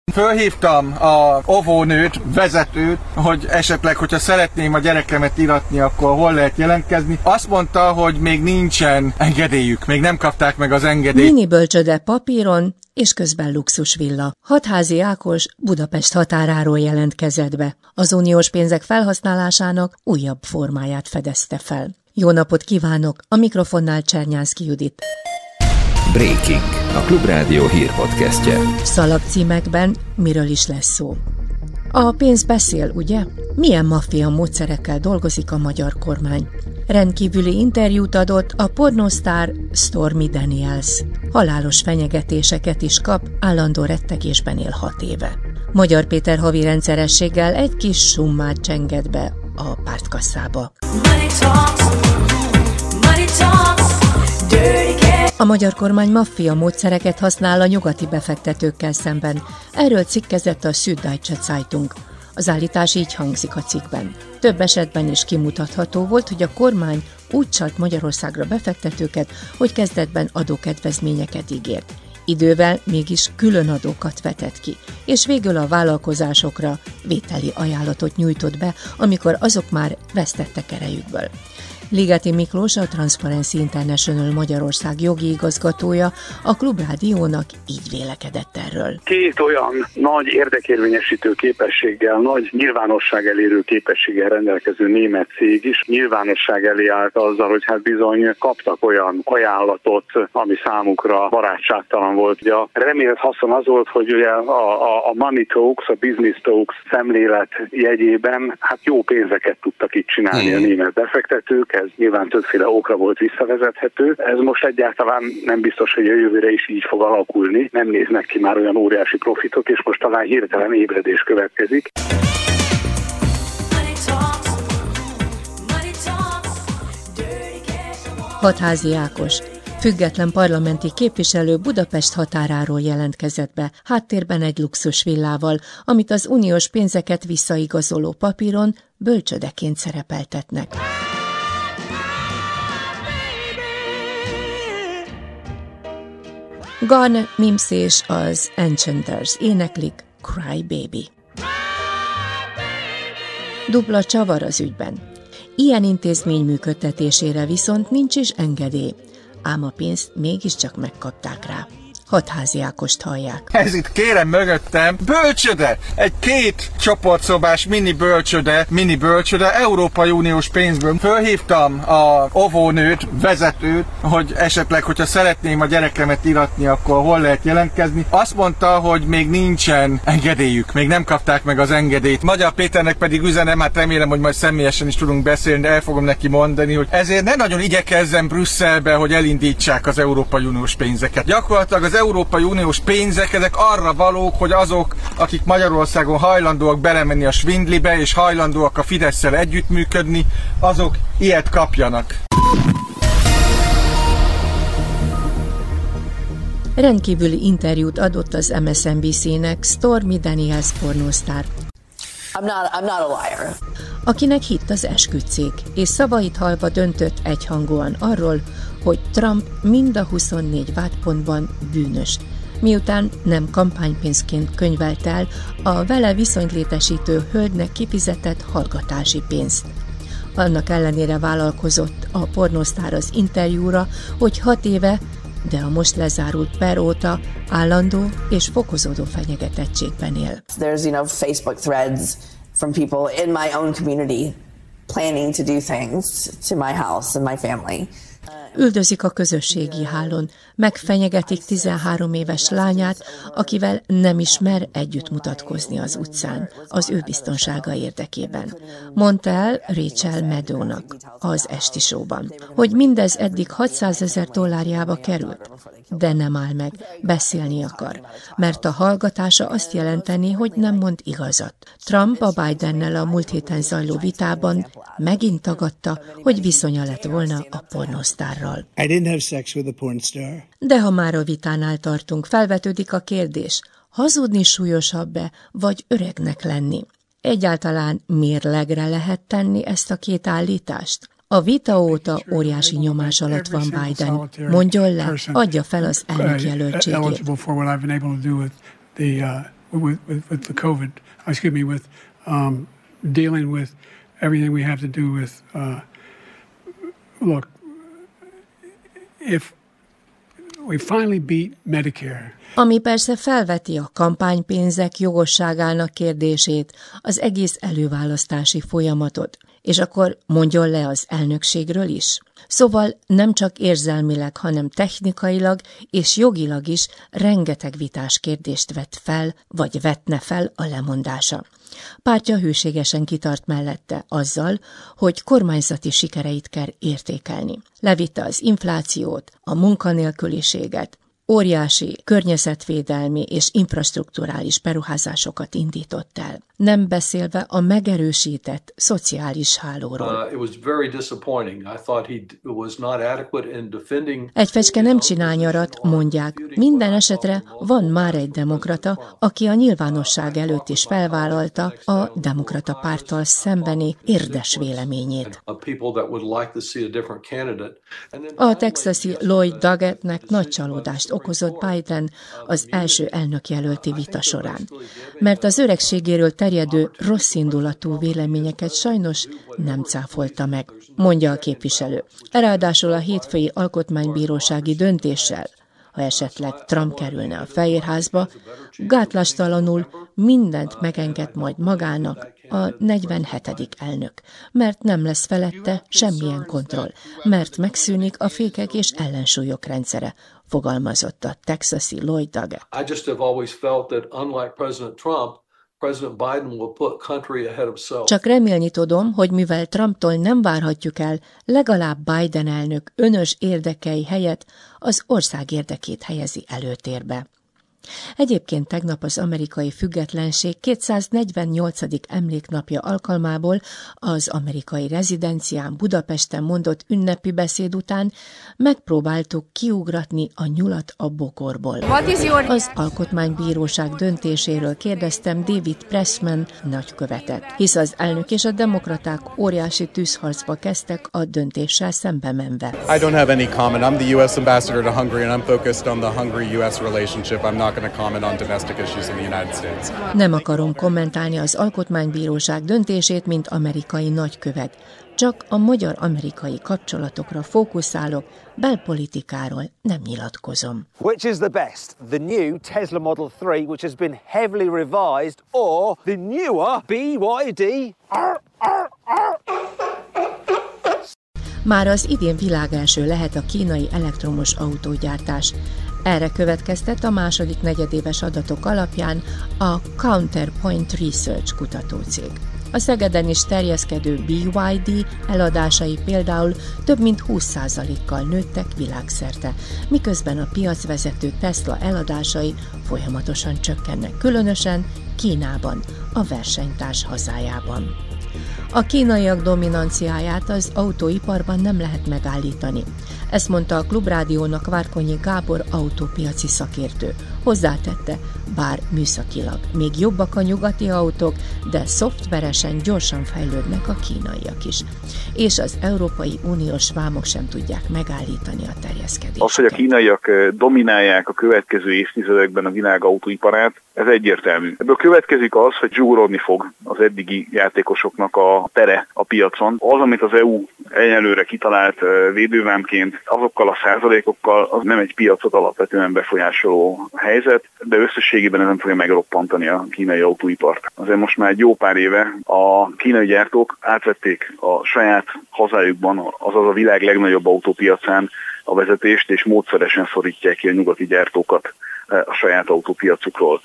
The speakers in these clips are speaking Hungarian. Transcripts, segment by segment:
Fölhívtam a óvónőt, vezetőt, hogy esetleg, hogyha szeretném a gyerekemet iratni, akkor hol lehet jelentkezni. Azt mondta, hogy még nincsen engedélyük, még nem kapták meg az engedélyt. Mini bölcsöde papíron, és közben luxusvilla. Hatházi Ákos Budapest határáról jelentkezett be. Az uniós pénzek felhasználásának újabb formáját fedezte fel. Jó napot kívánok! A mikrofonnál Csernyánszky Judit. Breaking, a Klubrádió hírpodcastje. Szalagcímekben miről is lesz szó? A pénz beszél, ugye? Milyen maffia módszerekkel dolgozik a magyar kormány? Rendkívüli interjút adott a pornósztár Stormy Daniels. Halálos fenyegetéseket is kap, állandó rettegésben él 6 éve. Magyar Péter havi rendszerességgel egy kis summát csenget be a pártkasszába. A magyar kormány maffia módszereket használ a nyugati befektetőkkel szemben. Erről cikkezett a Süddeutsche Zeitung. Az állítás így hangzik a cikkben. Több esetben is kimutatható volt, hogy a kormány úgy csalt Magyarországra befektetőket, hogy kezdetben adókedvezményeket ígért. Idővel mégis külön adókat vetett ki, és végül a vállalkozásokra vételi ajánlatot nyújtott be, amikor azok már vesztettek erejükből. Ligeti Miklós, a Transparency International Magyarország jogi igazgatója a Klubrádiónak így vélekedett erről. Két olyan nagy érdekérvényesítő képességgel, nagy nyilvánosság elérő képességgel rendelkező német cég is nyilvánosság elé állt azzal, hogy hát bizony kaptak olyan ajánlatot, ami számukra barátságtalan volt. Ugye a remélt haszon az volt, hogy ugye a money talks, a business talks szemlélet jegyében hát jó pénzeket tudtak itt csinálni a német befektetők. Ez nyilván többféle okra volt visszavezethető. Ez most egyáltalán nem biztos, hogy a jövőre is így fog alakulni. Nem néznek ki már olyan óriási profitok, és most talán hirtelen ébredés következik. Hatházi Ákos, független parlamenti képviselő Budapest határáról jelentkezett be, háttérben egy luxusvillával, amit az uniós pénzeket visszaigazoló papíron bölcsödeként szerepeltetnek. Garnet Mims és az Enchanters éneklik Cry Baby. Dupla csavar az ügyben. Ilyen intézmény működtetésére viszont nincs is engedély, ám a pénzt mégiscsak megkapták rá. Hatházi Ákost hallják. Ez itt kérem mögöttem bölcsöde! Egy 2 csoportszobás mini bölcsöde Európai Uniós pénzből. Fölhívtam a óvónőt, vezetőt, hogy esetleg, hogyha szeretném a gyerekemet iratni, akkor hol lehet jelentkezni. Azt mondta, hogy még nincsen engedélyük, még nem kapták meg az engedélyt. Magyar Péternek pedig üzenem, hát remélem, hogy majd személyesen is tudunk beszélni, de el fogom neki mondani, hogy ezért ne nagyon igyekezzen Brüsszelbe, hogy elindítsák az Európai Uniós pénzeket. Gyakorlatilag az Európai Uniós pénzek, ezek arra valók, hogy azok, akik Magyarországon hajlandóak belemenni a svindlibe, és hajlandóak a Fidesszel együttműködni, azok ilyet kapjanak. Rendkívüli interjút adott az MSNBC-nek Stormy Daniels pornósztár. I'm not a liar. Akinek hitt az esküdtcég, és szavait hallva döntött egyhangúan arról, hogy Trump mind a 24 vádpontban bűnös, miután nem kampánypénzként könyvelt el a vele viszonyt létesítő hölgynek kifizetett hallgatási pénzt. Annak ellenére vállalkozott a pornósztár az interjúra, hogy 6 éve, de a most lezárult per óta állandó és fokozódó fenyegetettségben él. There's, Facebook threads from people in my own community planning to do things to my house and my family. Üldözik a közösségi hálón, megfenyegetik 13 éves lányát, akivel nem is mer együtt mutatkozni az utcán, az ő biztonsága érdekében. Mondta el Rachel Maddownak az esti showban, hogy mindez eddig $600,000 került, de nem áll meg, beszélni akar, mert a hallgatása azt jelenteni, hogy nem mond igazat. Trump a Bidennel a múlt héten zajló vitában megint tagadta, hogy viszonya lett volna a pornósztárral. I didn't have sex with a porn star. De ha már a vitánál tartunk, felvetődik a kérdés, hazudni súlyosabb-e, vagy öregnek lenni? Egyáltalán mérlegre lehet tenni ezt a két állítást? A vita óta óriási nyomás alatt van Biden. Mondjon le, adja fel az elnökjelöltségét. with the COVID. With dealing with everything we have to do with. Look, if we finally beat Medicare. Ami persze felveti a kampánypénzek jogosságának kérdését, az egész előválasztási folyamatot, és akkor mondjon le az elnökségről is. Szóval nem csak érzelmileg, hanem technikailag és jogilag is rengeteg vitás kérdést vet fel, vagy vetne fel a lemondása. Pártja hűségesen kitart mellette azzal, hogy kormányzati sikereit kell értékelni. Levitte az inflációt, a munkanélküliséget, óriási környezetvédelmi és infrastrukturális beruházásokat indított el, nem beszélve a megerősített szociális hálóról. Egy fecske nem csinál nyarat, mondják. Minden esetre van már egy demokrata, aki a nyilvánosság előtt is felvállalta a demokrata párttal szembeni érdes véleményét. A texasi Lloyd Duggettnek nagy csalódást okozott Biden az első elnökjelölti vita során, mert az öregségéről terjedő rosszindulatú véleményeket sajnos nem cáfolta meg, mondja a képviselő. Ráadásul a hétfői alkotmánybírósági döntéssel, ha esetleg Trump kerülne a Fehérházba, gátlástalanul mindent megenged majd magának a 47. elnök, mert nem lesz felette semmilyen kontroll, mert megszűnik a fékek és ellensúlyok rendszere, fogalmazott a texasi Lloyd Duggett. Csak remélni tudom, hogy mivel Trumptól nem várhatjuk el, legalább Biden elnök önös érdekei helyett az ország érdekét helyezi előtérbe. Egyébként tegnap az amerikai függetlenség 248. emléknapja alkalmából az amerikai rezidencián Budapesten mondott ünnepi beszéd után megpróbáltuk kiugratni a nyulat a bokorból. Az alkotmánybíróság döntéséről kérdeztem David Pressman nagykövetet, hisz az elnök és a demokraták óriási tűzharcba kezdtek a döntéssel szembe menve. I don't have any comment. I'm the U.S. ambassador to Hungary and I'm focused on the Hungary-U.S. relationship. I'm not going to comment on domestic issues in the United States. Nem akarom kommentálni az alkotmánybíróság döntését, mint amerikai nagykövet. Csak a magyar-amerikai kapcsolatokra fókuszálok, belpolitikáról nem nyilatkozom. Which is the best? The new Tesla Model 3, which has been heavily revised, or the newer BYD? Már az idén világelső lehet a kínai elektromos autógyártás. Erre következtett a második negyedéves adatok alapján a Counterpoint Research kutatócég. A Szegeden is terjeszkedő BYD eladásai például több mint 20%-kal nőttek világszerte, miközben a piacvezető Tesla eladásai folyamatosan csökkennek, különösen Kínában, a versenytárs hazájában. A kínaiak dominanciáját az autóiparban nem lehet megállítani. Ezt mondta a Klubrádiónak Várkonyi Gábor autópiaci szakértő. Hozzátette, bár műszakilag még jobbak a nyugati autók, de szoftveresen gyorsan fejlődnek a kínaiak is. És az Európai Uniós vámok sem tudják megállítani a terjeszkedést. Az, hogy a kínaiak dominálják a következő évtizedekben a világ autóiparát, ez egyértelmű. Ebből következik az, hogy zsúrodni fog az eddigi játékosoknak a tere a piacon. Az, amit az EU egyelőre kitalált védővámként, azokkal a százalékokkal, az nem egy piacot alapvetően befolyásoló helyzet, de összességében ez nem fogja megroppantani a kínai autóipart. Azért most már egy jó pár éve a kínai gyártók átvették a saját hazájukban, azaz a világ legnagyobb autópiacán a vezetést, és módszeresen szorítják ki a nyugati gyártókat a saját autópiacukról.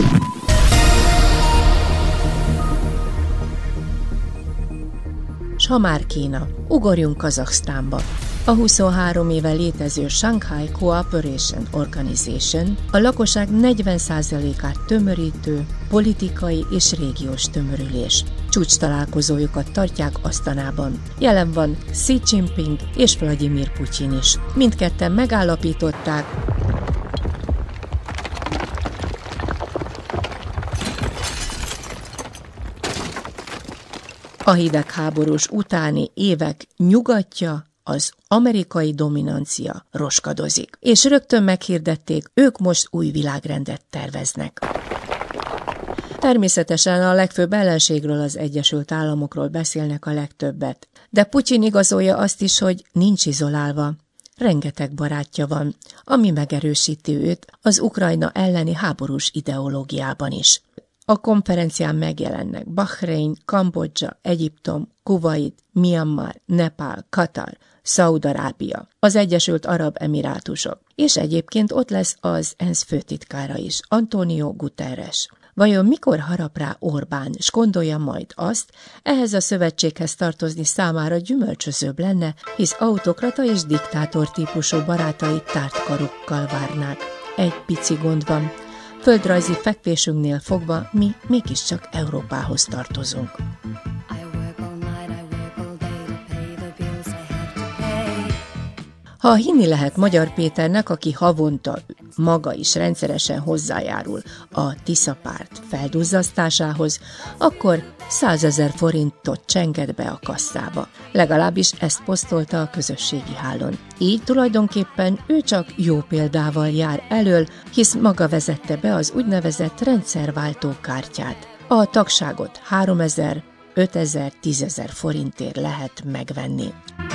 S ha már Kína, ugorjunk Kazaksztánba. A 23 éve létező Shanghai Cooperation Organization a lakosság 40%-át tömörítő politikai és régiós tömörülés. Csúcs találkozójukat tartják Asztanában. Jelen van Xi Jinping és Vladimir Putyin is. Mindketten megállapították, a hidegháborús utáni évek nyugatja, az amerikai dominancia roskadozik. És rögtön meghirdették, ők most új világrendet terveznek. Természetesen a legfőbb ellenségről, az Egyesült Államokról beszélnek a legtöbbet. De Putyin igazolja azt is, hogy nincs izolálva. Rengeteg barátja van, ami megerősíti őt az Ukrajna elleni háborús ideológiában is. A konferencián megjelennek Bahrein, Kambodzsa, Egyiptom, Kuvait, Myanmar, Nepál, Katar, Szaúd-Arábia, az Egyesült Arab Emirátusok, és egyébként ott lesz az ENSZ főtitkára is, Antonio Guterres. Vajon mikor harap rá Orbán, s gondolja majd azt, ehhez a szövetséghez tartozni számára gyümölcsözőbb lenne, hisz autokrata és diktátor típusú barátai tárt karokkal várnák. Egy pici gond van. Földrajzi fekvésünknél fogva mi mégiscsak Európához tartozunk. Ha hinni lehet Magyar Péternek, aki havonta maga is rendszeresen hozzájárul a Tisza-párt felduzzasztásához, akkor 100 000 forintot csenged be a kasszába. Legalábbis ezt posztolta a közösségi hálón. Így tulajdonképpen ő csak jó példával jár elől, hisz maga vezette be az úgynevezett rendszerváltó kártyát. A tagságot 3 000, 5 000, 10 000 forintért lehet megvenni.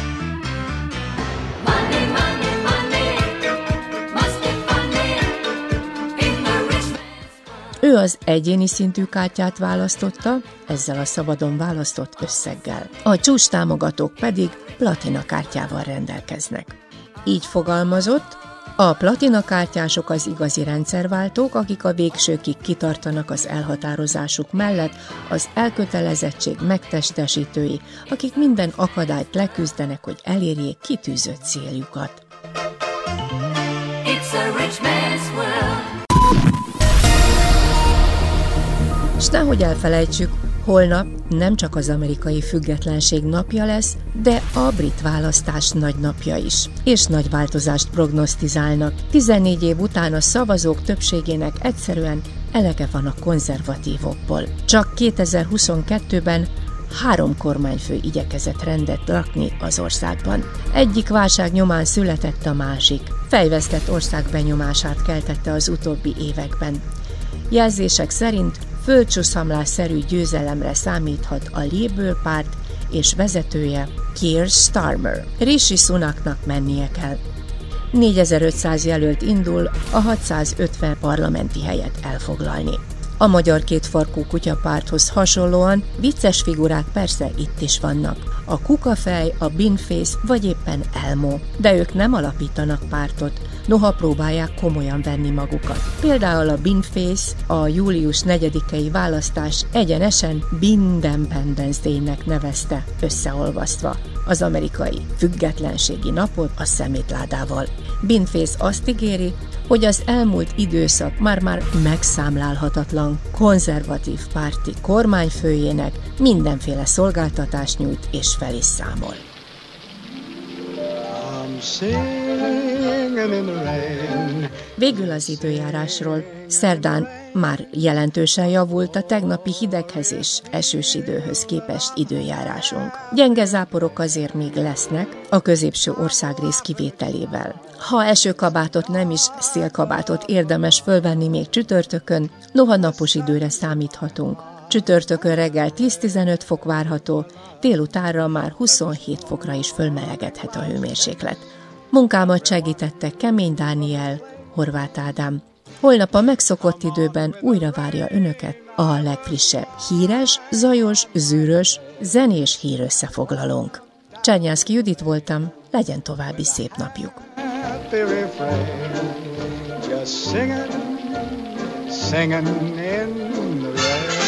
Ő az egyéni szintű kártyát választotta, ezzel a szabadon választott összeggel. A csúcs támogatók pedig platina kártyával rendelkeznek. Így fogalmazott, a platina kártyások az igazi rendszerváltók, akik a végsőkig kitartanak az elhatározásuk mellett, az elkötelezettség megtestesítői, akik minden akadályt leküzdenek, hogy elérjék kitűzött céljukat. It's a rich man's world. S nehogy elfelejtsük, holnap nem csak az amerikai függetlenség napja lesz, de a brit választás nagy napja is. És nagy változást prognosztizálnak. 14 év után a szavazók többségének egyszerűen elege van a konzervatívokból. Csak 2022-ben 3 kormányfő igyekezett rendet rakni az országban. Egyik válság nyomán született a másik. Fejvesztett ország benyomását keltette az utóbbi években. Jelzések szerint földcsuszamlásszerű győzelemre számíthat a Labour párt és vezetője Keir Starmer. Rishi Sunaknak mennie kell. 4500 jelölt indul a 650 parlamenti helyet elfoglalni. A Magyar Kétfarkú Kutyapárthoz hasonlóan vicces figurák persze itt is vannak. A Kukafej, a Beanface vagy éppen Elmo. De ők nem alapítanak pártot, noha próbálják komolyan venni magukat. Például a Beanface a július 4-i választás egyenesen Beindependence Day-nek nevezte, összeolvasztva az amerikai függetlenségi napot a szemétládával. Beanface azt ígéri, hogy az elmúlt időszak már megszámlálhatatlan konzervatív párti kormányfőjének mindenféle szolgáltatást nyújt és fel is számol. Végül az időjárásról. Szerdán már jelentősen javult a tegnapi hideghez és esős időhöz képest időjárásunk. Gyenge záporok azért még lesznek, a középső országrész kivételével. Ha esőkabátot nem is, szélkabátot érdemes fölvenni még csütörtökön, noha napos időre számíthatunk. Csütörtökön reggel 10-15 fok várható, délutánra már 27 fokra is fölmelegedhet a hőmérséklet. Munkámat segítette Kemény Dániel, Horváth Ádám. Holnap a megszokott időben újra várja önöket a legfrissebb híres, zajos, zűrös, zenés hírösszefoglalónk. Csárnyánszky Judit voltam, legyen további szép napjuk. Singing in the rain.